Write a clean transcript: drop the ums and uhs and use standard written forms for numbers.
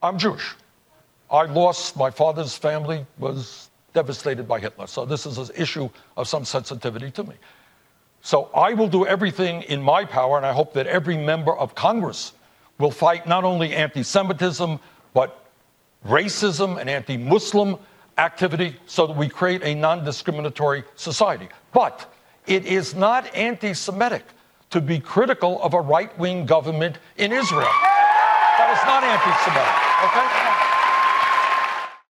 I'm Jewish. My father's family was devastated by Hitler. So this is an issue of some sensitivity to me. So I will do everything in my power, and I hope that every member of Congress will fight not only anti-Semitism, but racism and anti-Muslim activity so that we create a non-discriminatory society. But it is not anti-Semitic to be critical of a right-wing government in Israel. That is not anti-Semitic, okay?